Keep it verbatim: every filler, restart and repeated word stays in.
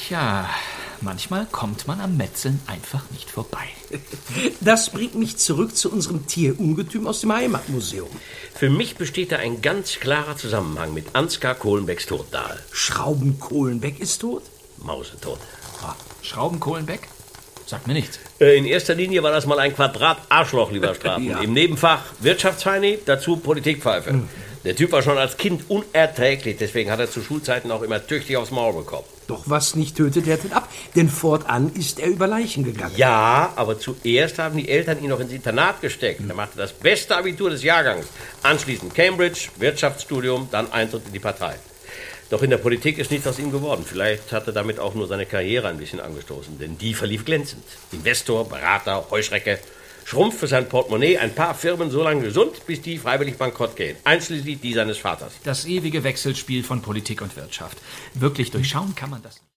Tja, manchmal kommt man am Metzeln einfach nicht vorbei. Das bringt mich zurück zu unserem Tierungetüm aus dem Heimatmuseum. Für mich besteht da ein ganz klarer Zusammenhang mit Ansgar Kohlenbecks Tod nahe. Schrauben-Kohlenbeck ist tot? Mausetot. Ah, Schrauben-Kohlenbeck? Sagt mir nichts. Äh, in erster Linie war das mal ein Quadrat-Arschloch, lieber Straten. Ja. Im Nebenfach Wirtschaftsheini, dazu Politikpfeife. Mhm. Der Typ war schon als Kind unerträglich, deswegen hat er zu Schulzeiten auch immer tüchtig aufs Maul bekommen. Doch was nicht tötet, härtet ab. Denn fortan ist er über Leichen gegangen. Ja, aber zuerst haben die Eltern ihn noch ins Internat gesteckt. Er machte das beste Abitur des Jahrgangs. Anschließend Cambridge, Wirtschaftsstudium, dann Eintritt in die Partei. Doch in der Politik ist nichts aus ihm geworden. Vielleicht hat er damit auch nur seine Karriere ein bisschen angestoßen. Denn die verlief glänzend. Investor, Berater, Heuschrecke. Schrumpf für sein Portemonnaie ein paar Firmen so lange gesund, bis die freiwillig bankrott gehen. Einschließlich die seines Vaters. Das ewige Wechselspiel von Politik und Wirtschaft. Wirklich durchschauen kann man das nicht.